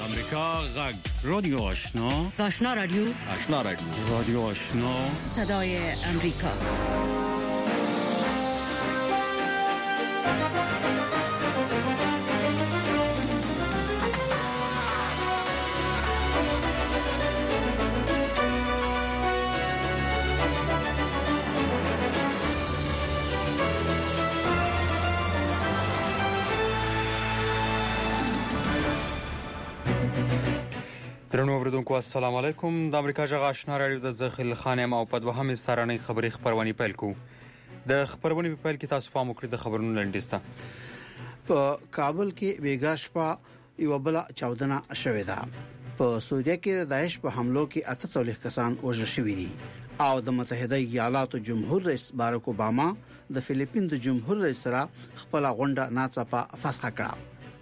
امریکا غږ رادیو آشنا رادیو رادیو آشنا صدای امریکا. درنو اوریدونکو السلام علیکم. د امریکا جغ آشنا رادیو د زخیل خانم او په دوهمه سرانه خبری خبرونه پیل کو. د خبرونه په پیل کې تاسو پام وکړئ د خبرونو لنډیسته. په کابل کې بیګاشپا یو بل چاودنه شوې ده. په سعودي کې داعش په حملو کې 48 کسان وژل شوي دي او د متحده ایالاتو جمهور رئیس باراک اوباما د فلیپین د جمهور رئیس سره خپل غونډه ناڅاپه فسخ کړه.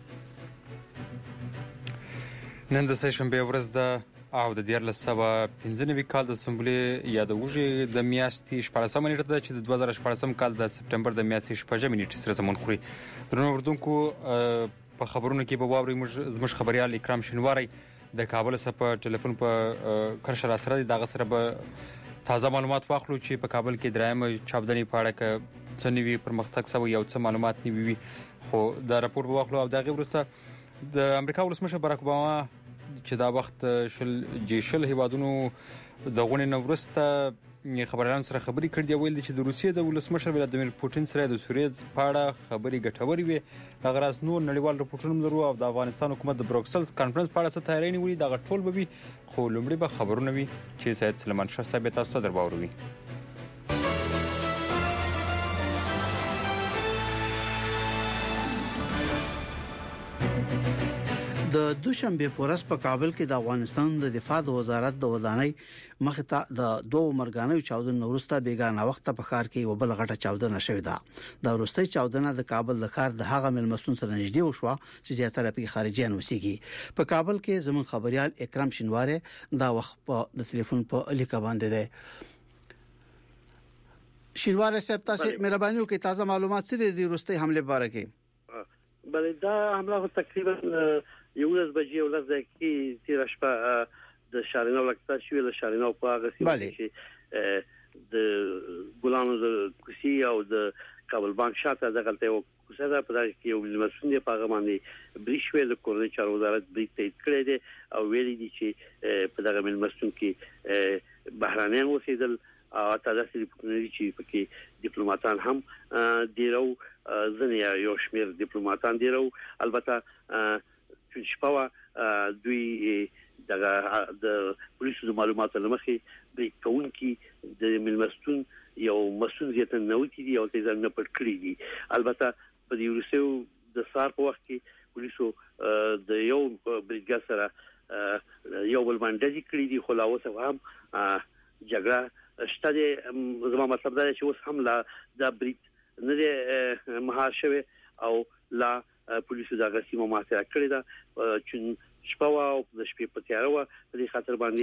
نن د سشنبه ورځ ده او د 2015 کال د اسمبلی یا د وژې د میاشتې 14 نیټه ده چې د 2014 کال د سپټمبر د میاشتې 15 نیټې سره زمون خوري. درنو اوریدونکو په خبرونو کې به واوري زموږ خبريال اکرام شینواری د کابل څخه په ټلیفون په کرشر سره دغه سره به تازه معلومات واخلو چې په کابل کې درېمه چاودنې په اړه کې څه نوي پرمختګ سوی یو څه معلومات نیوي خو دا راپور به واخلو. او دغه وروسته د امریکا ولسمشر باراک اوباما چې دا وخت شل هیوادونو د غونې نورسته خبريالانو سره خبري کړې ویل چې د روسیې د ولسمشر ولادیمیر پوتین سره د سوریې په اړه خبري ګټوري وي. دا غراس نور نړیوال رپورټونه لرو او د افغانستان حکومت د بروکسل کانفرنس په اړه څه تیاری نیولې دا ټول به وي خو لومړی به خبرونه وي چې سید سلیمان شاه صاحب تاسو ته درباوروي. د دوشنبه پورس په کابل کې د افغانستان د دفاع وزارت د ودانۍ مخته د دوه مرګانو چاودنې وروسته بیګانه وخت په ښار کې یو بل غټه چاودنه شوې ده. د وروستۍ چاودنه د کابل د ښار د هغه ملمستون سره نږدې وشوه چې زیاتره په خارجيان وسیږي. په کابل کې زمون خبريال اکرام شینواری دا وخت په ټلیفون په الیکا باندې ده. شینواری صاحب تاسو مهرباني وکړئ تازه معلومات څه دي د وروستۍ حمله باره کې؟ بلې دا حمله تقریبا 11 بجې او 10 دقیقې تیر شپه د شارینو لکتا شوې د شارینو په هغه سیمه کې د ګلانو د کوسي او د کابل بانک شاته د غلطي او کوسه ده په دغه کې یو مسؤل په هغه باندې بریښوي د کورنۍ چارو وزارت بریټ تایید کړی دی او ویلي دي چې په دغه مسؤل کې بهرانيان اوسېدل او تاسو د پوښتنې چې پکې ډیپلوماټان هم دیرو ځنې یو شمېر ډیپلوماټان دیرو البته چې شپه دوی د پولیسو معلوماتو لمخې بریټ کونکي د ملمستون یو مسؤل زیات نه وتی دی او تیزان نه پټ کړی دي. البته په دې ورسېو د سار په وخت کې پولیسو د یو بریګا سره یو بل باندې کړی دي خو لا اوس هم جګړه شته. زما مطلب دا چې اوس هم لا د بریټ نه مهار شوی او لا پولیسو دا غسیمه ماته کړی دا چې شپه او د شپې په تیارو په دې خاطر باندې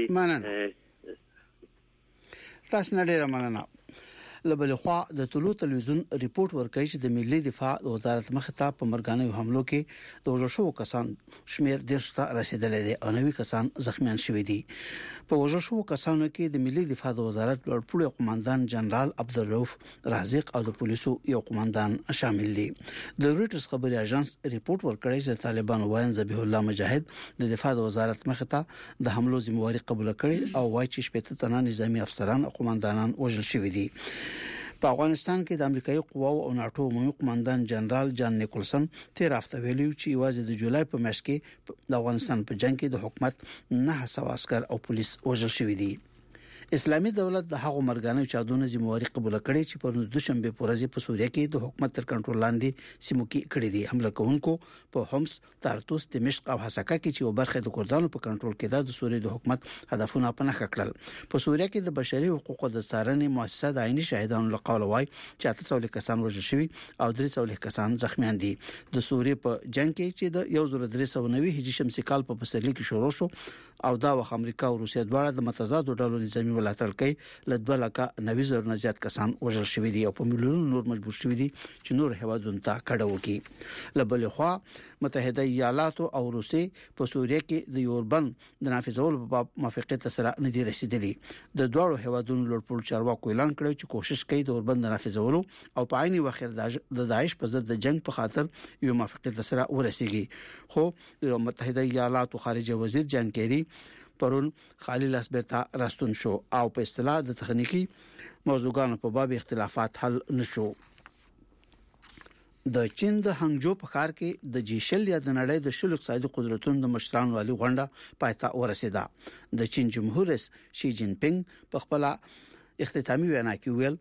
تاسو نه ډیره مننه. لبل خوا د طلوع تلویزیون ریپورت ورکړي چې د ملي دفاع وزارت مخته په مرګانو حملو کې د وژل شو کسان شمیر 10 ته رسیدلې دي او 90 کسان زخمیان شوي دي. په وژل شو کسانو کې د ملي دفاع وزارت لوړپوړي قوماندان جنرال عبدالرؤف رازق او د پولیسو یو قوماندان شامل دي. د رويټرز خبري اژانس ریپورت ورکړي چې طالبان وایي ذبیح الله مجاهد د دفاع وزارت مخته د حملو ذمہواری قبول کړي او وایي چې شپږ تنه نظامی افسران او قوماندانان وژل شوي دي. په افغانستان کې د امریکایي قواو او ناتو عمومي قوماندان جنرال جان نیکولسن تیر هفته ویلي چې واځي د جولای په میاشت کې د افغانستان په جنگ کې د حکومت 900 عسكر او پولیس وژل شوي دي. اسلامي دولت د هغو مرګانو چاودنو ذمہواری قبول کړي چې په دوشنبه پورې په سوریه کې د حکومت تر کنټرول لاندې سیمو کې کړي دي. حمله کوونکو په حمص، تارتوس، دمشق او حسکه کې چې یو برخه د کردانو په کنټرول کې ده د سوریې د حکومت هدفونه په نښه کړل. په سوریه کې د بشري حقوقو د څارنې مؤسسه د عیني شاهدانو له قوله وايي چې 800 کسان وژل شوي او 300 کسان زخمیان دي. د سوریې په جنگ کې چې د 1390 هجري شمسي کال په پسرلي کې شروع شو او دا وخت امریکا او روسیه دواړه د متضاد ډلو نظامی ملاتړ کوي ل 2,90,000 نه زیات کسان وژل شوي دي او په میلیونونو نور مجبور شوي دي چې نور هیوادونو ته کډه وکړي. ل بل خوا متحده ایالات او روسي په سوریه کې د یوربن د نافذولو په موافقت سره نه دي رسیدلي. د دوه هیوادونو لوړپوړ چارواکو اعلان کړی چې کوشش کوي د یوربن د نافذولو او په عیني وخت د داعش په ضد د جنگ په خاطر یو موافقت سره ورسیږي. خو د متحده ایالات خارجه وزیر جان کیری پرون خالي لاس بیرته راستون شو او په اصطلاح د تخنیکی موضوعاتو په باب اختلافات حل نشو. د چین د هنګجو په ښار کې د جیشل یا د نړۍ د شل اقتصادي قدرتونو د مشرانو والي غونډه پاتہ ورسیده. د چین جمهور رئیس شي جین پینګ په خپل اختتامي وینا کې ویل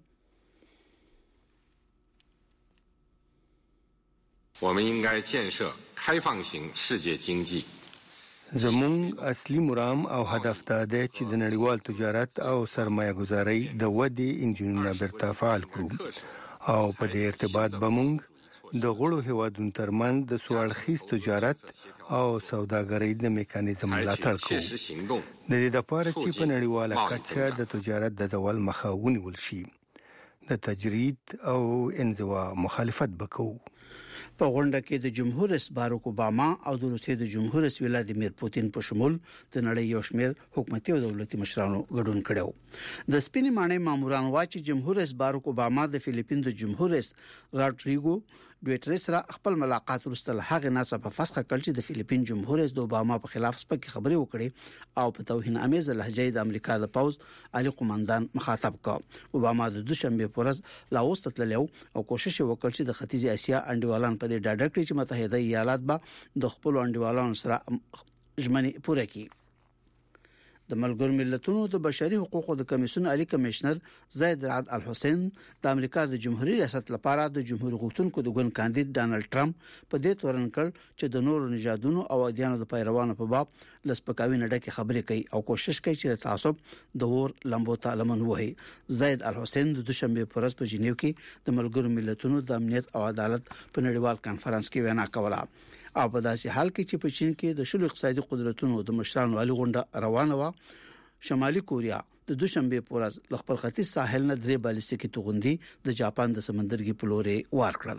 我们应该建设开放型世界经济. زموږ اصلي مرام او هدف دا دی چې د نړیوال تجارت او سرمایه گذاري د ودې انجنونه برته فعال کړو او په دې ارتباط به موږ د غړو هیوادونو ترمن د سوالخیز تجارت او سوداګرۍ د میکانیزم ملاتړ کوو. د دې لپاره چې په نړیواله کچه د تجارت د زوال مخه ونیول شي د تجرید او انزوا مخالفت وکړو. په غونډه کې د جمهور رئیس باراک اوباما او د روسیې د جمهور رئیس ولادیمیر پوتین په شمول د نړۍ یو شمېر حکومتي او دولتي مشرانو ګډون کړو. د سپینې ماڼۍ ماموران واچي جمهور رئیس باراک اوباما د فلیپین د جمهور رئیس راډریګو ډوټریس سره خپل ملاقات وروسته هغه ناڅاپه په فسخه کړ چې د فلیپین جمهور رئیس د اوباما په خلاف سپکې خبرې وکړي او په توهین امیز لهجه د امریکا د پوز علي قومندان مخاطب کړ. اوباما د دوشنبه پورز لاوس ته تللی او کوشش وکړ چې د ختیځ اسیا انډیوالان په دې ډاډه کړي چې متحده ایالات به د خپل انډیوالانو سره ژمنې پوره کړي. د ملګرو ملتونو د بشري حقوقو د کمیسیون عالی کمشنر زید رعد الحسین د امریکا د جمهوریت ریاست لپاره د جمهور غوښتونکو د ګوند کاندید ډانلډ ټرمپ په دې تورن کړ چې د نورو نژادونو او ادیانو د پیروانو په باب لسپکاوي نه ډکه خبرې کوي او کوشش کوي چې تعصب د ور لمبو ته لمن وهي. زید الحسین د دوشنبه پرز په جنیو کې د ملګرو ملتونو د امنیت او عدالت په نړیوال کانفرنس کې وینا کوله او په داسې حال کې چې په چین کې د شل اقتصادي قدرتونو د مشرانو والي غونډه روانه و. شمالي کوریا د دوشنبه پورز ل خپل ختیځ ساحل نه درې بالستیکي توغندي د جاپان د سمندرګي په لوري وار کړل.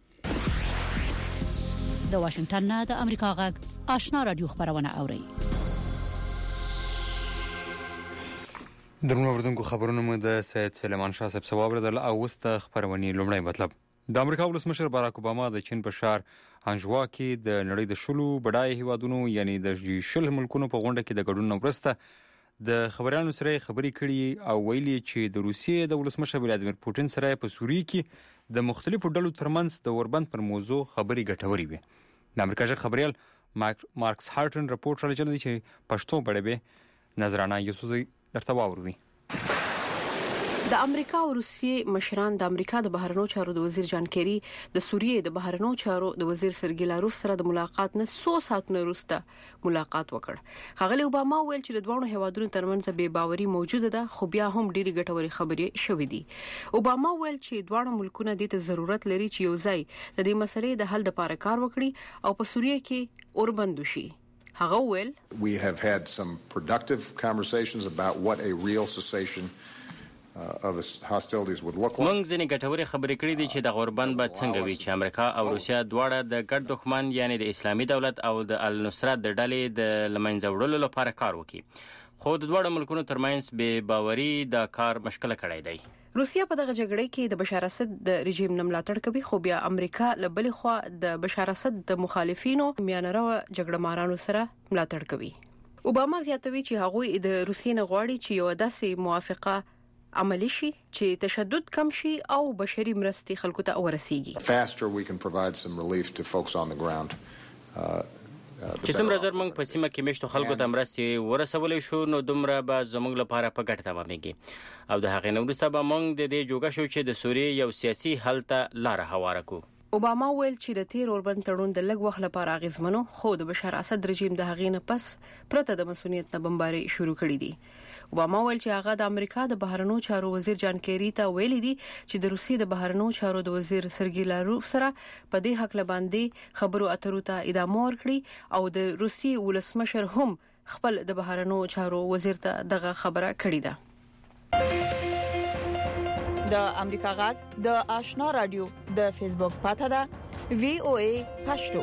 د واشنگټن نه د امریکا غږ آشنا رادیو خبرونه اوري. درنو وردونکو خبرونه مو د سید سلیمان شاه صاحب ثواب بدل او وست خبرونی لومړی مطلب د امریکا ولسمشر باراک اوباما د چین په شهر هانجوا کې د نړۍ د شلو بډای هیوادونو یعنی د شل ملکونو په غونډه کې د ګډون وروسته د خبريالانو سره خبرې کړي او ویلي چې د روسیې د ولسمشر ولادیمیر پوتین سره په سوریه کې د مختلفو ډلو ترمنځ د اوربند پر موضوع خبرې ګټوري وي. د امریکا ژغ خبريال مارکس هارټن رپورټ را لېږلی چې پښتو بړبه نظرانه یوسفزی درته واوروي. د امریکا او روسیې مشران د امریکا د بهرنیو چارو د وزیر جان کیری د سوریې د بهرنیو چارو د وزیر سرګی لاروف سره د ملاقات نه 100 ساعتونو وروسته ملاقات وکړ. ښاغلي اوباما ویل چې د دوه هیوادونو ترمنځ بې باوري موجوده ده خو بیا هم ډېری ګټوري خبرې شوې دي. اوباما ویل چې دوه ملکونه د ضرورت لري چې یو ځای د دې مسلې د حل لپاره کار وکړي او په سوریه کې اوربند وشي. هغه ویل We have had some productive conversations about what a real cessation of the hostilities would look like. موږ ځینې ګټورې خبرې کړې دي چې د غوربند به څنګه وي چې امریکا او روسیا دواړه د ګډ دښمن یعنی د اسلامي دولت او د النصرت د ډلې د لمنځه وړلو لپاره کار وکړي. خو د دواړو ملکونو ترمنځ بې باوري دا کار مشکل کړی دی. روسیا په دغه جګړه کې د بشار اسد د رژیم نه ملاتړ کوي خو بیا امریکا له بل خوا د بشار اسد د مخالفینو میانره جګړه مارانو سره ملاتړ کوي. اوباما زیاتوي چې هغه د روسیې نه غواړي چې یو داسې موافقه عملی شي چې تشدد کم شي او بشري مرستې خلکو ته ورسیږي. Faster we can provide some relief to folks on the ground. چې څومره زر موږ په سیمه کې مشتو خلکو ته مرستې ورسولې شو نو دومره به زموږ لپاره په ګټه تمامېږي او د هغې نه وروسته به موږ د دې جوګه شو چې د سوریې یو سیاسي حل ته لاره هواره کړو. اوباما ویل چې د تیر اوربند تړون د لږ وخت لپاره اغیزمنو خو د بشار اسد رژیم د هغې نه پس پرته د مسؤلیت نه بمباري شروع کړې دي. اوباما ویل چې هغه د امریکا د بهرنیو چارو وزیر جان کیری ته ویلي دي چې د روسیې د بهرنیو چارو د وزیر سرګی لاروف سره په دې حق لباندې خبرو اترو ته ادامه ورکړي او د روسیې ولسمشر هم خپل د بهرنیو چارو وزیر ته دغه خبره کړې ده. د امریکا غږ د آشنا رادیو د فیسبوک پاڼه ده VOA پښتو.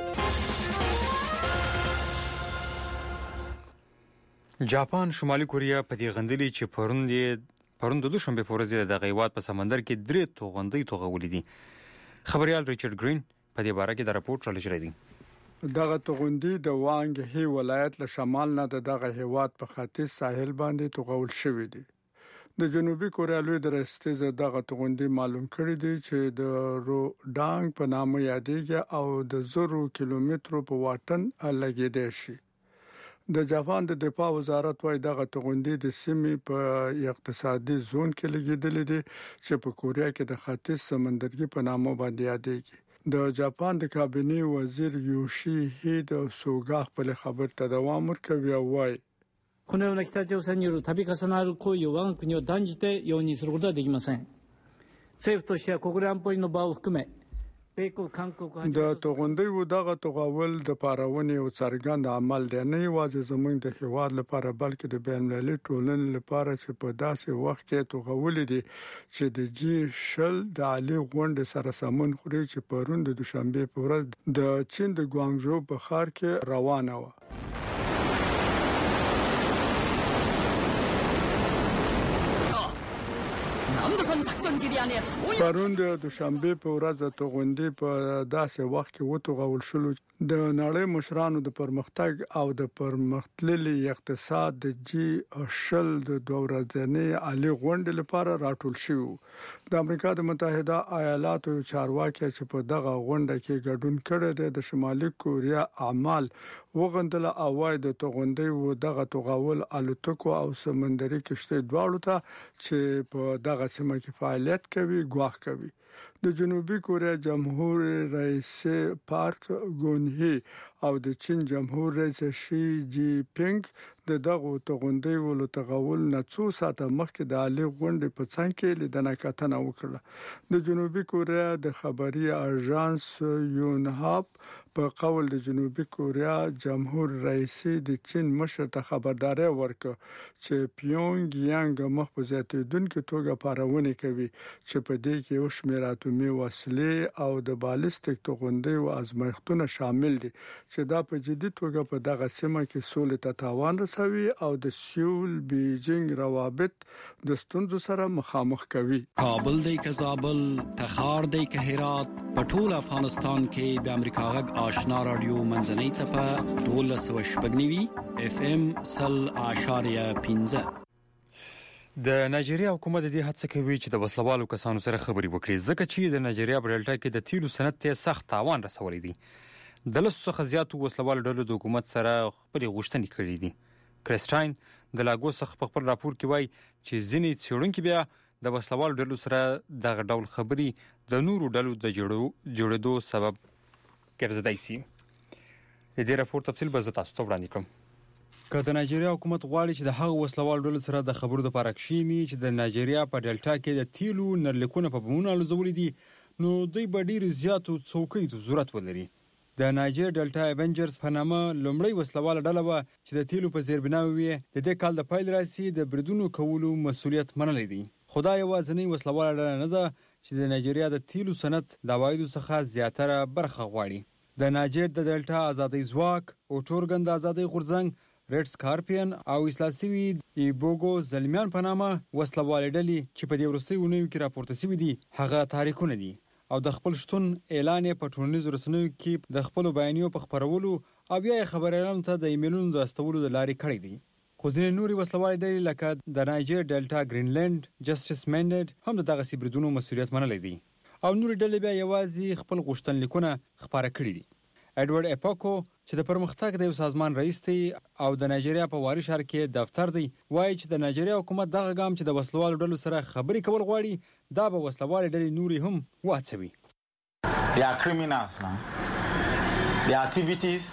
جاپان شمالي کوریا په دې غندلي چې پرون د دوشنبه په ورځ د غیوات په سمندر کې 3 توغندۍ توغولې دي. خبريال ریچارډ گرین په دې باره کې د راپور را لېږلی دی. دغه توغندۍ د وانګ هی ولایت له شمال نه دغه هیواد په ختیځ ساحل باندې توغول شوې دي. د جنوبي کوریا لوی درستیزه دغه توغندۍ معلوم کړی دی چې د روډانګ په نامه یادېږي او د 0 کیلومترو په واټن لګیدي شي. د جاپان د دفاع وزارت وايي دغه توغندۍ د سیمې په اقتصادي زون کې لګیدلې دي چې په کوریا کې د ختیځ سمندرګي په نامه باندې یادېږي. د جاپان د کابینې وزیر یوشي هیده سوګا خپل خبر ته دوام ورکوي او وايي このような北朝鮮による度重なる行為を我が国を断じて容認することはできません。政府としては国連安保理の場を含めد توغندۍ و دغه توغول د پارونې او څرګند عمل دی نه یوازې زموږ د هیواد لپاره بلکې د بین المللي ټولنې لپاره چې په داسې وخت کې توغولې دي چې د G20 د عالی غونډې سره سمون خوري چې پرون د دوشنبه په ورځ د چین د ګوانګژو په ښار کې روانه و. پرون د دوشنبه په ورځ د توغندۍ په داسې وخت کې وتوغول شول د نړۍ مشرانو د پرمختګ او د پرمختللي اقتصاد د G20 د دورځنې عالی غونډې لپاره راټول شو. د امریکا د متحده ایالاتو چارواکي چې په دغه غونډه کې ګډون کړی دی د شمالي کوریا اعمال وغندل او وايي د توغندۍ و دغه توغول الوتکو او سمندري کشتۍ دواړو ته چې په دغه سیمه کې فعالیت کوي ګواښ کوي. د جنوبي کوریا جمهور رئیس پارک گون-هی او د چین جمهور رئیس شي جی پینګ د دغه توغندۍ ولو تغول نه څو ساعته مخکې د عالی غونډې په څنګ کې لیدنه کتنه وکړه. د جنوبي کوریا د خبري اژانس یونهاپ په قول د جنوبي کوریا جمهور رئیس د چین مشر ته خبرداري ورکړه چې پیونګ یانګ مخ په زیاتېدونکو توګه پارونه کوي چې په دې کې یو شمېر اتومي وسلې او د بالستیک توغندۍ او ازمایښتونه شامل دي چې دا په جدي توګه په دغه سیمه کې سولې ته تاوان رسوي او د سیول بیجینګ روابط د ستونزو سره مخامخ کوي. کابل دی که زابل تخار دی که هرات په ټول افغانستان کې د امریکا غږ آشنا رادیو منځنۍ څپه 1290 FM 0.15. د نایجیریا حکومت د دې هڅه کوي چې د وسلوالو کسانو سره خبري وکړي ځکه چې د نایجیریا په ډلټا کې د تیلو صنعت ته سخت تاوان رسولی دی. د لسو څخه زیاتو وسلوالو ډلو د حکومت سره خپل غوښتنې کړې دي. کریسټاین د لاګوس څخه په خپل راپور کې وایي چې ځینې څېړونکي بیا د وسلوالو ډلو سره دغه ډول خبري د نورو ډلو د جوړېدو سبب ګرځېدای شي. د دې راپور تفصیل به زه تاسو ته وړاندې کړم. که د نایجیریا حکومت غواړي چې د هغو وسلوالو ډلو سره د خبرو لپاره کښېني چې د نایجیریا په ډلټا کې د تیلو نرلیکونه په بمونو الوزولي دي نو دوی به ډېرو زیاتو څوکیو ته ضرورت ولري. د نایجیر ډلټا ایونجرز په نامه لومړی وسلواله ډله وه چې د تیلو په زیربناوې وي د دې کال د پیل راسي د بریدونو کولو مسؤلیت منلی دی. خو دا یوازینۍ وسلواله ډله نه ده چې د نایجیریا د تیلو صنعت د عوایدو څخه زیاتره برخه غواړي. د نایجیر د ډلټا آزادۍ ځواک او ټورګن د آزادۍ غورځنګ ریډ سکارپین او اصلاح شوي ایبوګو زلمیان په نامه وسلوالې ډلې چې په دې وروستیو اونیو کې راپورته شوي دي هغه تحریکونه دي او د خپل شتون اعلان یې په ټولنیزو رسنیو کې د خپلو بیانیو په خپرولو او بیا یې خبریالانو ته د ایمیلونو د استولو د لارې کړی دي. خو ځینې نورې وسلوالې ډلې لکه د نایجیر ډلټا ګرینلینډ جسټس مینډډ هم د دغسې بریدونو مسؤلیت منلی دی او نورې ډلې بیا یوازې خپل غوښتنلیکونه خپاره کړي دي. ایډورډ اپاکو چې د پرمختګ د یو سازمان رئیس دی او د نایجیریا په واري ښار کې دفتر دی وایي چې د نایجیریا حکومت دغه ګام چې د وسلوالو ډلو سره خبرې کول غواړي دا به وسلوالې ډلې نورې هم وهڅوي. They are criminals now. Their activities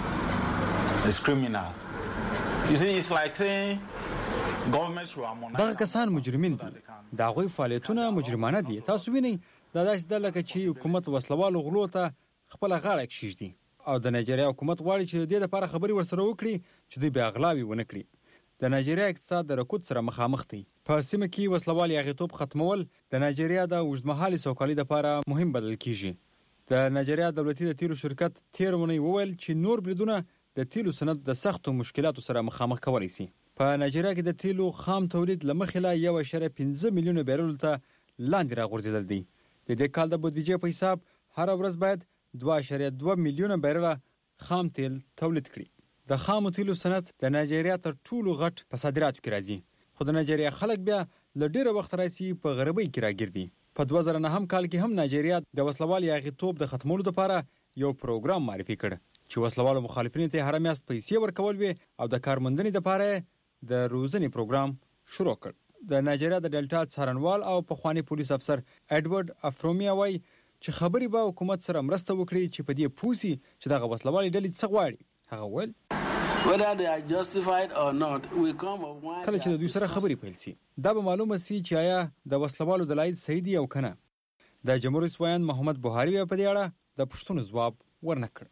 is criminal. You see, it's like saying government should harmonize. دغه کسان مجرمین دي. د هغوی فعالیتونه مجرمانه دي. تاسو وینئ دا داسې ده لکه چې حکومت وسلوالو غلو ته خپله غاړه کښېږدي او د نایجیریا حکومت غواړي چې د دې لپاره خبرې ورسره وکړي چې دوی بیا غلاوې ونه کړي. د نایجیریا اقتصاد د رکود سره مخامخ دی. په سیمه کې وسلوال یاغیتوب ختمول د نایجیریا د اوږدمهالې سوکالۍ لپاره مهم بلل کیږي. د نایجیریا دولتي د تیلو شرکت تیر اونۍ وویل چې نور بریدونه د تیلو صنعت د سختو مشکلاتو سره مخامخ کولی شي. په نایجیریا کې د تیلو خام تولید له مخې له 1.5 میلیون بیرل ته لاندې راغورځېدل دي. د دې کال د بودیجې په حساب هر ورځ باید 2.2 میلیون بیرل خام تیل تولید کړي. د خام تیلو صنعت د نایجیریا تر ټولو غټ په صادراتو کې راځي. خو د نایجیریا خلک بیا له ډیره وخت راځي په غربۍ کې راګرځي. په 2009 کال کې هم نایجیریا د وسلوال یاغیتوب د ختمولو لپاره یو پروګرام معرفي کړ چې وسلوالو مخالفینو ته هر میاشت پیسې ورکول وي او د کارموندنې لپاره د روزنې پروګرام شروع کړ. د نایجیریا د ډیلټا څارنوال او پخوانی پولیس افسر اډوارد افرومیا وایي چې خبرې به حکومت سره مرسته وکړي چې په دې پوسی چې دغه وسلوالې ډلې څه غواړي. هغه ویل whether they are justified or not we come of one کله چې د دوی سره خبرې پیل شي دا به معلومه شي چې آیا د وسلوالو دلایل صحیح دي او کنه. د جمهوریت رئیس ویان محمد بوهاری په دې اړه د پښتون ځواب ورنکړ.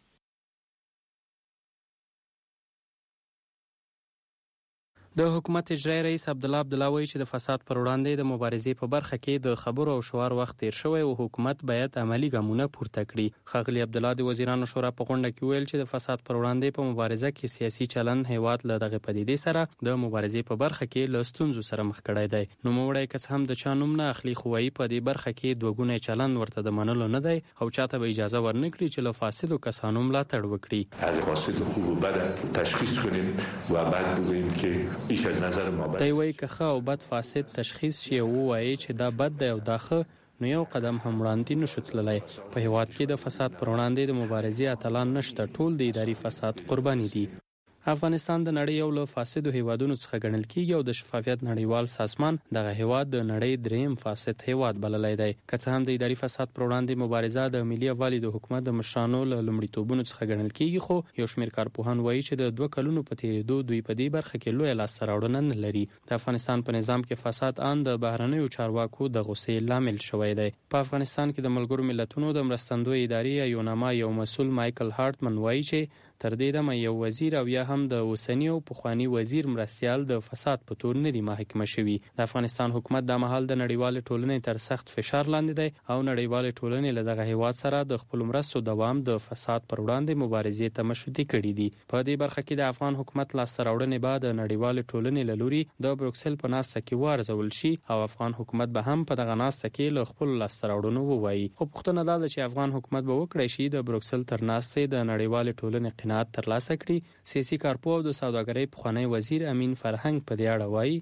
د حکومت اجرایی رئیس عبدالله عبدالله وایي چې د فساد پر وړاندې د مبارزې په برخه کې د خبرو او شعار وخت تیر شوی او حکومت باید عملی ګامونه پورته کړي. ښاغلي عبدالله د وزیرانو شورا په غونډه کې ویل چې د فساد پر وړاندې په مبارزه کې سیاسي چلن هیواد له دغه پدیدې سره د مبارزې په برخه کې له ستونزو سره مخ کړی دی. نوموړی که څه هم د چا نوم نه اخلي خو وایي په دې برخه کې دوه چلن ورته د منلو نه دی او چاته به اجازه ورنکړي چې له فاسدو کسانو ملاتړ وکړي. از فاسد خوب و بد تشخیص کنیم و بعد بگوییم که ایش از نظر دی وایي که ښه او بد فاسد تشخیص شي او ووایي چې دا بد دی او دا ښه نو یو قدم هم وړاندې نشو تللی. په هیواد کې د فساد پر وړاندې د مبارزې اتلان نشته، ټول د اداري فساد قرباني دي. افغانستان د نړۍ یو له فاسدو هیوادونو څخه ګڼل کیږي او د شفافیت نړیوال سازمان دغه هیواد د نړۍ دریم فاسد هیواد بللی دی. که څه هم د اداري فساد پر وړاندې مبارزه د ملي یووالي د حکومت د مشرانو له لومړیتوبونو څخه ګڼل کیږي خو یو شمېر کارپوهان وایي چې د 2 کلونو په تېرېدو دوی په دې برخه کې لویه لاسته راوړنه نه لري. د افغانستان په نظام کې فساد ان د بهرنیو چارواکو د غوسې لامل شوی دی. په افغانستان کې د ملګرو ملتونو د مرستندوی ادارې یوناما یو مسؤل مایکل هارټمن وایي چې تر دې دمه یو وزیر او یا هم د اوسنی او پخوانی وزیر مرستیال د فساد په تور نه دي محاکمه شوي. د افغانستان حکومت د مهال د نړیوال ټولنې تر سخت فشار لاندې دی او نړیوال ټولنې له دغه هیواد سره د خپل مرستو دوام د فساد پر وړاندې مبارزې ته مشروطي کړي دي. په دې برخه کې د افغان حکومت لاسته راوړنې بعد د نړیوال ټولنې له لوري د بروکسل په ناسته کې وارزول شي او افغان حکومت به هم په دغه ناسته کې له خپل لاسته راوړنو ووایي. خو پوښتنه دا ده چې افغان حکومت به وکړي شي د بروکسل تر ناستې د نړیوال ټولنې قناعت ترلاسه کړي. سیاسی کارپوه او د سوداګرۍ پخوانی وزیر امین فرهنگ په دې اړه وایي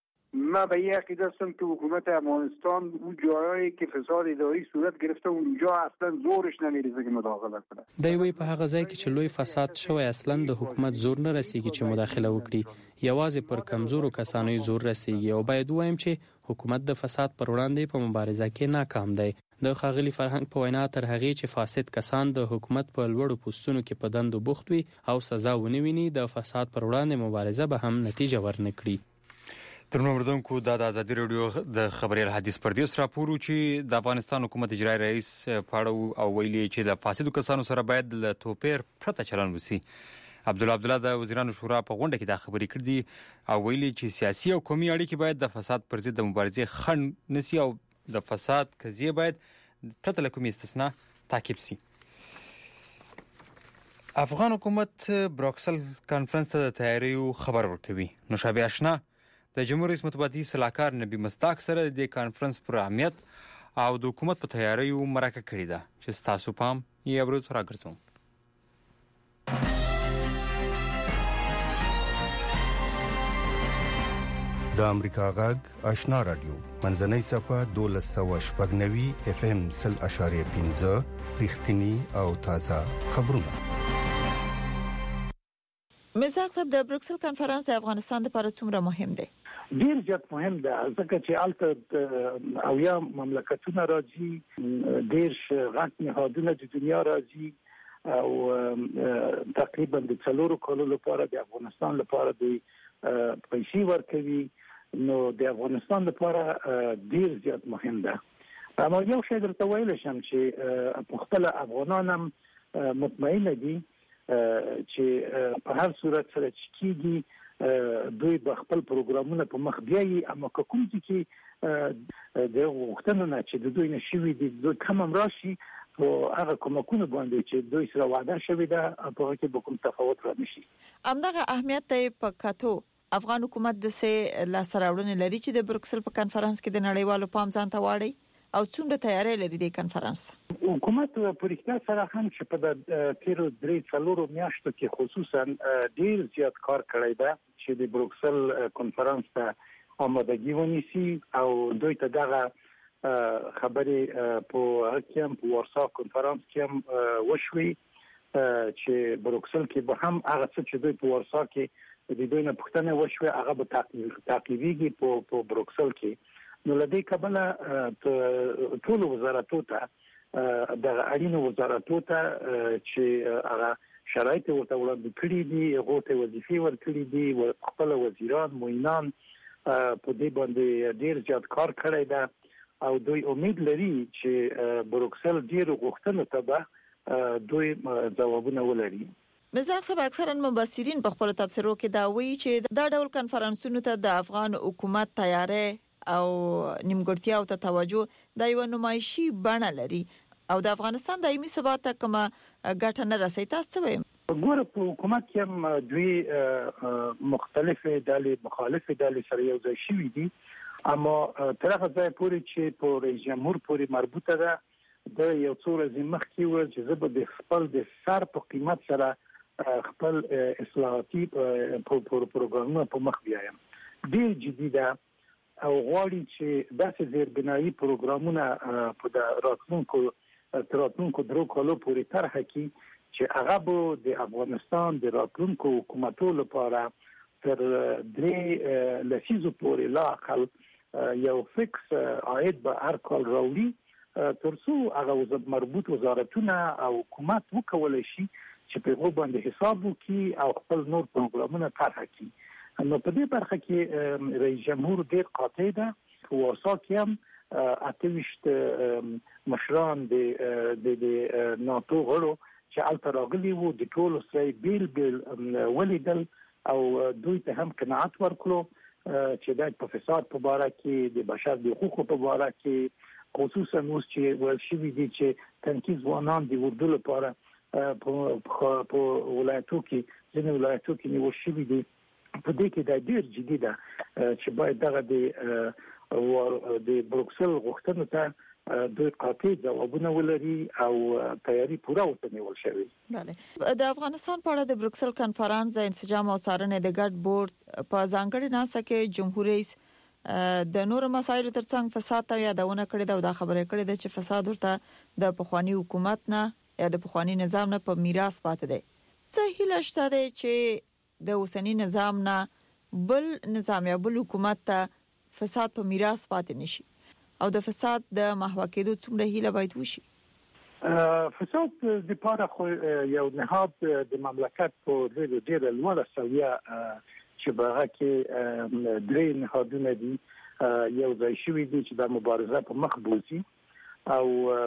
من به این عقیده هستم که حکومت افغانستان اون جاهایی که فساد اداری صورت گرفته اونجا اصلا زورش نمیرسه که مداخله کنه. دی وی په هغه ځای کې چې لوی فساد شوی اصلا د حکومت زور نه رسیږي چې مداخله وکړي، یوازې پر کمزورو کسانو زور رسیږي او باید وایم چې حکومت د فساد پر وړاندې په مبارزه کې ناکام دی. د ښاغلي فرهنګ په وینا تر هغې چې فاسد کسان د حکومت په لوړو پوستونو کې په دندو بوخت وي او سزا ونه ویني د فساد پر وړاندې مبارزه به هم نتیجه ورنکړي. ترنو مردونکو د ازادي رادیو د خبري الحدیث پردیس راپورو چې د افغانستان حکومت اجرایی رئیس پاړو او ویلي چې د فاسدو کسانو سره باید له توپیر پرته چلن وسی. عبدالله عبدالله د وزیرانو شورا په غونډه کې دا خبرې کړې او ویلي چې سیاسي او قومي اړیکې باید د فساد پر ضد د مبارزې خنډ نسی او د فساد قضیه باید پرته له کومې استثنا تعقیب شي. افغان حکومت بروکسل کانفرنس ته د تیاریو خبر ورکوي. نو شابه آشنا د جمهوریت رئیس مطبوعاتي صلاحکار نبی مصداق سره د کانفرنس پر اهمیت او د حکومت په تیاریو مرکه کړې ده چې تاسو پام یې اورئ راګرځوم. د امریکا غږ آشنا رادیو منځنۍ صفه 1290 FM 0.15 رښتینی او تازه خبرونه. مزاق صاحب د بروکسل کانفرنس د افغانستان لپاره څومره مهم دی؟ ډیر زیات مهم ده ځکه چې البته او یا مملکتونه راځي ډیر غټ نهادونه د دنیا راځي او تقریبا د 4 کالو لپاره د افغانستان لپاره د پیسې ورکوي. نو د افغانستان لپاره ډیر زیات مهم ده. اما یو شی درته ویل شم چې په خپل افغانان هم مطمئن دي چې په هر صورت سره چې کیږي دوی په خپل پروګرامونه په مخ بیاي اما کوم چې د وختونو نه چې د دوی نشوي د کوم راشي او هغه کومکونه باندې چې دوی سره وعده شوی دا په هغه کې به کوم تفاوت را نشي. همدغه اهمیت ته په کاتو افغان حکومت د سه لاسراوړنې لري چې د بروکسل په کانفرنس کې د نړیوالو پام ځان ته واړي او څومره تیاری لري د کانفرنس. حکومت په رښتیا سره هم چې په تیرو 3-4 میاشتو کې خصوصا ډیر زیات کار کړی دی چې د بروکسل کانفرنس ته آمادګي ونیسي او دوی ته دغه خبرې په هکیم په وارسا کانفرنس کې هم وشوي چې بروکسل کې به هم هغه څه چې دوی په وارسا کې د دوی نه پوښتنه وشوي هغه به تعقیبېږي په بروکسل کې. نو لدې کبله ټول وزارتو ته د اړینو وزارتو ته چې هغه شرایط ورته وړاندې کړي دي هغه ته وظیفې ورکړي دي خپل وزیران معینان په دې باندې ډیر زیات کار کړی دی او دوی امید لري چې بروکسل ډیر غوښتنه ته به دوی ځوابونه ولري. مزاق صاحب اکثرا مبصرین په خپل تفسیرو کې دا وایي چې دا ډول کانفرنسونو ته د افغان حکومت تیاری او نیمګړتیاو ته توجه د یو نمایشي بڼه لري او د افغانستان دایمي ثبات ته کومه ګټه نه رسي. تاسو وایم ګوره په حکومت کې هم دوی مختلفه ډلې مخالفه ډلې سره یو ځای شوي دي اما تر هغه ځای پورې چې په رئیس جمهور پورې مربوطه ده د یو څو ورځې مخکې و چې زه به د خپل د سر په قیمت سره خپل اصلاحاتي پروګرامونه په مخ بیایم. ډیر جدي ده او غواړي چې داسې زیربنایي پروګرامونه په راتلونکو درو کالو پورې طرح کړي چې هغه به د افغانستان د راتلونکو حکومتو لپاره تر 3 لسیزو پورې لا اقل یو فکس عاید به هر کال راوړي ترڅو هغه مربوط وزارتونه او حکومت وکولای شي چې په هغه باندې حساب وکړي او خپل نور پروګرامونه طرح کړي. نو په دې برخه کې رئیس جمهور ډیر قاطع ده. په وارسا کې هم اتويشت مشران د ناتو غړو چې الته راغلي وو د ټولو سره بیل ولیدل او دوی ته هم قناعت ورکړو چې د فساد په اړه کې د بشر د حقوقو په اړه کې خصوصا اوس چې ورشي دي چې تنکیز ځوانان د ورډو لپاره په ولایتو کې ځینې ولایتو کې نیول شوي دي. په دې کې د ډیر جدي ده چې باید دغه د بروکسل غوښتنو ته دوی قاطع ځوابونه ولري او تیاری پوره وتنول شوی. بله د افغانستان په اړه د بروکسل کانفرنس د انسجام او څارنې د ګډ بورډ په ځانګړي ناسه کې جمهور رئیس د نور مسایلو ترڅنګ فساد ته یادونه کړې ده او دا خبره کړې ده چې فساد ورته د پخوانی حکومت نه یا د پخوانی نظام نه په میراث پاتې دی. څه هیله شته چې د اوسنی نظام نه بل نظام یا بل حکومت ته فساد په میراث پاتې نشي او د فساد د محو کېدو څومره هیله باید وشي؟ فساد د لپاره خو یو نهاد د مملکت په ډېر لوړه سویه چې هغه کې درې نهادونه دي یو ځای شوي دي چې د مبارزه په مخ بوزي او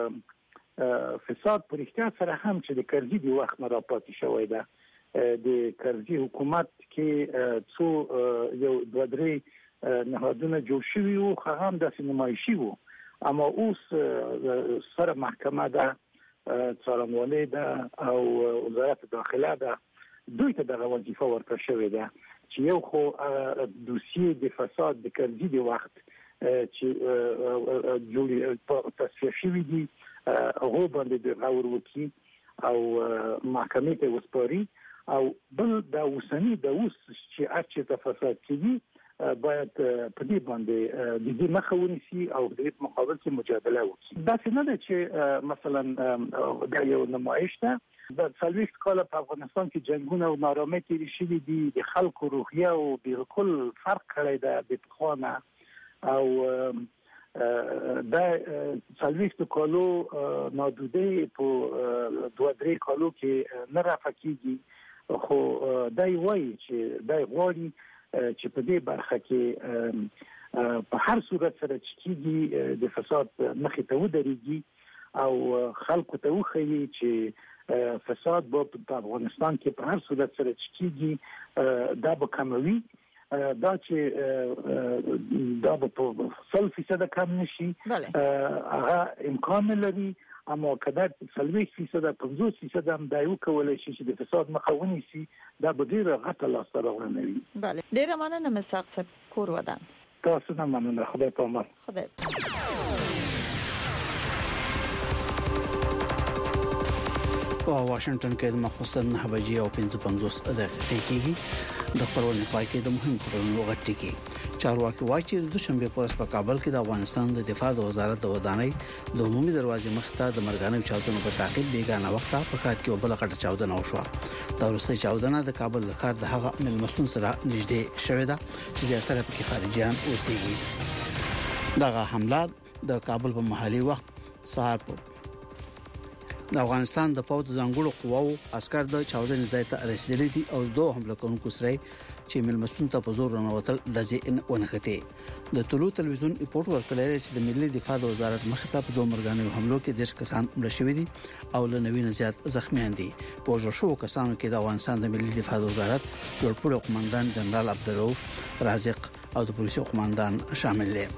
فساد په رښتیا سره هم چې د کرزي د وخت نه راپاتې شوی ده. د کرزي حکومت کې څو یو دوه درې نهادونه جوړ شوي وو هغه هم د نمایشي وو اما اوس سره محکمه ده څارنوالۍ ده او وزارت داخله ده دوی ته دغه وظیفه ورکړل شوې ده چې یو خو دوسیه د فساد د کرزي د وخت چې جوړ تصفیه شوی دي هغه باندې د غور وکي او محکمې ته وسپاري او بل د اوسنی د اوس چې اچې د فساد کیږي باید په دې باندې د دې مخه ونیسي او د مقابل کې مجادله وکړي. دا څه نه ده چې مثلا د یو نمایش ده د 40 کال په افغانستان کې جنگونه او نارامي تیرې شوې دي د خلکو روحیه او بالکل فرق کړی ده د پخوانه او دا 40 کالو نادوده په 2-3 کالو کې نه رافقېږي خو دای وایي چې دای غواړي چې په دې برخه کې په هر صورت سره چې د فساد مخې ته ودرېږي او خلکو ته وښيي چې فساد په افغانستان کې په هر صورت سره چې دا به کموي دا چې دا به په 100% کم نشي هغه امکان لري اما کله 30% 50% هم دا یو کولای شي چې د فساد مخه ونیسي دا به ډیره غټه لاسته راوړنه وي. بله ډیره مننه مساق صاحب کور ودان. تاسو نه مننه خدای په امان. خدای په واشنگټن کې د مخصوصن 9 بجې او 55 دقیقې کې د خبرونې پای کې د مهم خبرونو غټي کې چارواکي وايي چې د دوشنبه په ورځ په کابل کې د افغانستان د دفاع د وزارت د ودانۍ د عمومي دروازې مخ ته د مرګانو چاودنو په تعقیب بیگانه وخت په خاط کې وبله غټه چاودنه وشوه. دا وروسته چاودنه د کابل د ښار د هغه ملمسون سره نږدې شوې ده چې زیاتره پکې خارجيان اوسېږي. دغه حمله د کابل په محلي وخت سهار د افغانستان د پوځ ځانګړو قواو عسكر د چاودنې ځای ته رسیدلي دي او دوه حمله کوونکو سره چې ملمسون ته په زور رانوتل لږه ونخته. د طلوع تلویزیون ریپورت ورکړی چې د ملي دفاع د وزارت مخې ته په دوه مرګانو حملو کې 10 کسان مړ شوي دي او له 90 زیات زخمیان دي. په شو کسانو کې د افغانستان د ملي دفاع د وزارت لوړپوړی قومندان جنرال عبدالرؤف رازق او د پولیسو قومندان شامل دي.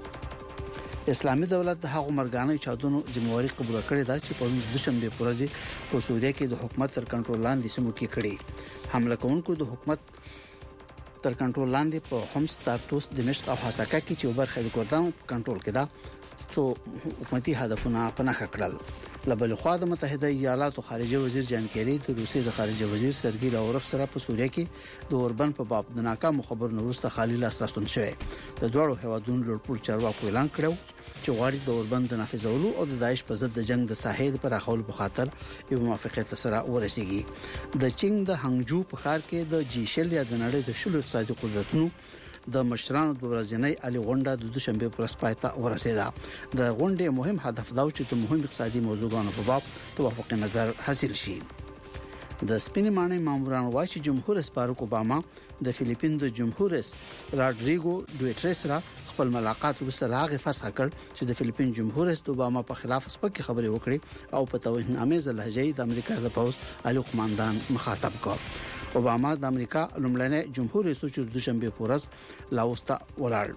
اسلامي دولت د هغو مرګانو چاودنو ذمہواری قبول کړې ده چې په دوشنبه په ورځ په سوریه کې د حکومت تر کنټرول لاندې سیمو کې کړې. حمله کوونکو د حکومت تر کنټرول لاندې په حمص، طرطوس، دمشق او حسکه کې چې برخه د کردانو په کنټرول کې ده څو حکومتي هدفونه پناه کړل. لبل خو د متحده ایالاتو خارجه وزیر جان کیری د روسي د خارجه وزیر سرګي لاوروف سره په سوریه کې د اوربن په باب د ناکام خبر نورسته خالي لاس راستون شوی. د دوړو هوادونو لوړپوړ چارواکو اعلان کړو چې غواړي د اوربن د نافذولو او د داعش په ضد د جنگ د ساحې پر اخول په خاطر یو موافقت سره ورسیږي. د چینګ د هنګجو په ښار کې د جیشل یا د نړۍ د شلو اقتصادي قدرتونو د مشرانو د ورځنۍ علي غونډه د دوشنبه پر سپایته ورسېده. د غونډې مهم هدف دا و چې د مهم اقتصادي موضوعاتو په باب توافق نظر حاصل شي. د سپینې مانې ماموران وايي چې جمهور رئیس باراک اوباما د فلیپین د جمهور رئیس راډریګو ډوټریس سره خپل ملاقات وروسته هغه فسخ کړ چې د فلیپین جمهور رئیس اوباما په خلاف سپکې خبرې وکړي او په توهین امیز لهجه د امریکا د پوز علي قومندان مخاطب کړ. اوباما د امریکا لومړنی جمهور رئیس چې د دوشنبه په ورځ لاوس ته ولاړ.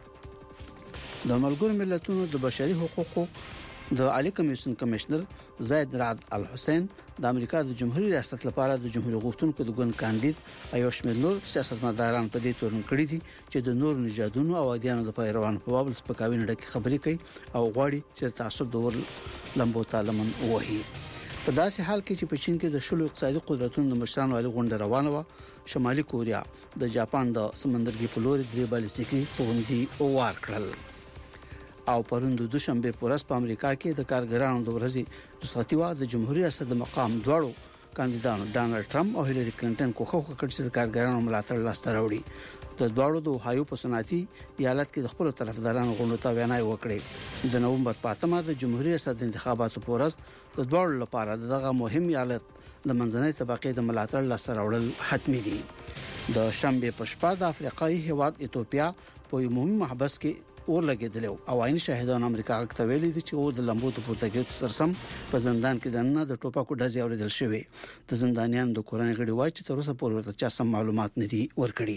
د ملګرو ملتونو د بشري حقوقو د عالی کمیشن کمشنر زید رعد الحسین د امریکا د جمهوریت ریاست لپاره د جمهوریت غوښتونکو د ګوند کاندید ایو شمیر نور سیاستمداران په دې تورن کړی دي چې د نور نژادونو او ادیانو د پیروانو په باب سپکاوي نه ډکه خبرې کوي او غواړي چې تعصب د ور لمبو تعلمن وهي. په داسې حال کې چې په چین کې د شلو اقتصادي قدرتونو د مشرانو علي غونډه روانه و، شمالي کوریا د جاپان د سمندرګي په لوري درې بالستیکي توغندي وار کړل او پرون د دوشنبه په ورځ په امریکا کې د کارګرانو د ورځې رخصتي وا د جمهوریت ریاست د مقام دواړو کاندیدانو ډانلډ ټرمپ او هیلری کلینټن کوښښ وکړ چې د کارګرانو ملاتړ لاسته راوړي. د دواړو د اوهایو په صنعتي ایالت کې د خپل طرفدارانو غونډه ته وینا وکړه. د نومبر په 8 د جمهوریت ریاست د انتخاباتو په ورځ د دواړو لپاره دغه مهم ایالت د منځنۍ طبقه د ملاتړ لاسته راوړل حتمي دي. د شنبه په شپه د افریقایي هیواد ایتوپیا په یو مهم محبس کې اور لګیدل او عین شاهدان امریکا غږ ته ویلي دي چې اور د لمبو د پورتګیو سرسم په زندان کې دنه د ټوپکو ډزې اوریدل شوې. د زندانیان د کورنۍ غړي وایي چې تر اوسه پورې ورته چا سم معلومات نه دي ورکړي.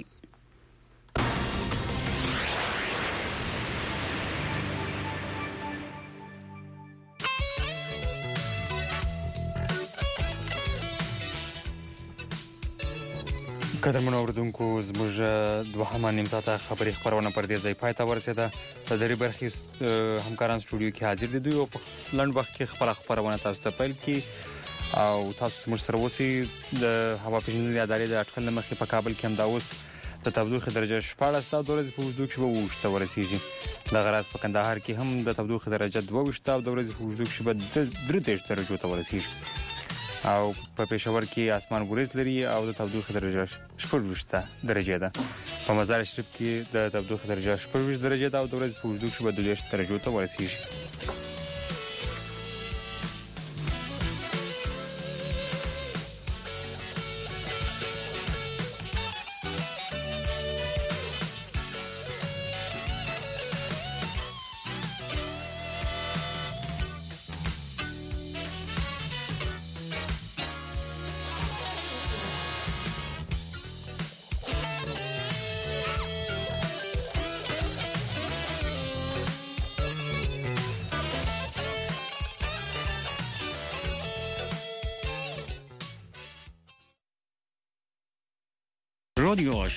قدرمنو اوردونکو زموږ دوهمه نیم ساعته خبري خبرونه پر دې ځای پای ته ورسېده. د درې برخې همکاران سټوډیو کې حاضر دي. دوی په لنډ وخت کې خبرونه تاسو ته پیل کړي او تاسو موږ سره اوسئ. د هوا پیژندنې ادارې د اټکل مخې په کابل کې هم دا اوس د تودوخې درجه 14 او د ورځې په اوږدو کې به 20 ورسیږي. د غرض په کندهار کې هم د تودوخې درجه 22 او د ورځې په اوږدو کې به 33 درجو ته ورسیږي او په پېښور کې اسمان ګریز لري او د تودوخې درجه 14 درجه ده. په مزار شریف کې د تودوخې درجه 14 درجه ده او د ورځې په اوږدو کې به 22 درجو ته ورسیږي. رادیو